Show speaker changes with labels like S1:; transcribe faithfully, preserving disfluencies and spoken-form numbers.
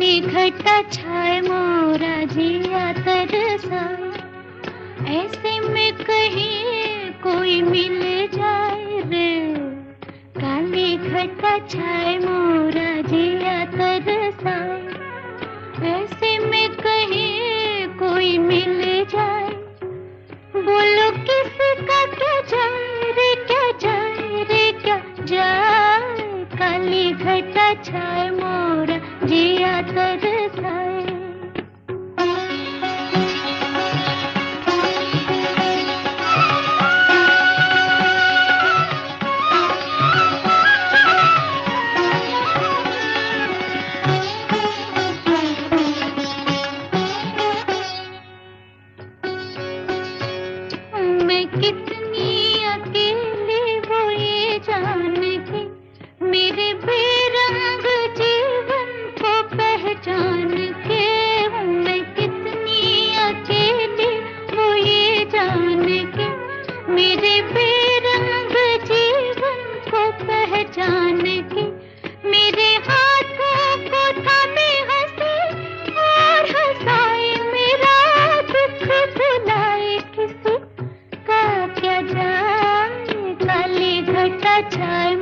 S1: काली घटा छाए मोरा जिया तरसाए, ऐसे में कहीं कोई मिल जाए रे। काली घटा छाए मोरा जिया तरसाए, ऐसे में कहीं कोई मिल जाए। बोलो किसका क्या जाए रे, क्या जाए रे, क्या जाए। काली घटा छाए मोरा जिया तरसाए। मैं कितनी अकेली वो ये जान के, मेरे बेरंग जीवन को पहचान के। हूँ मैं कितनी अकेली वो ये जान के, मेरे बेरंग जीवन को पहचान के। मेरे हाथों को थामे हंसे और हंसाए, मेरा दुख भुलाए किसी का क्या जाए। काली घटा छाए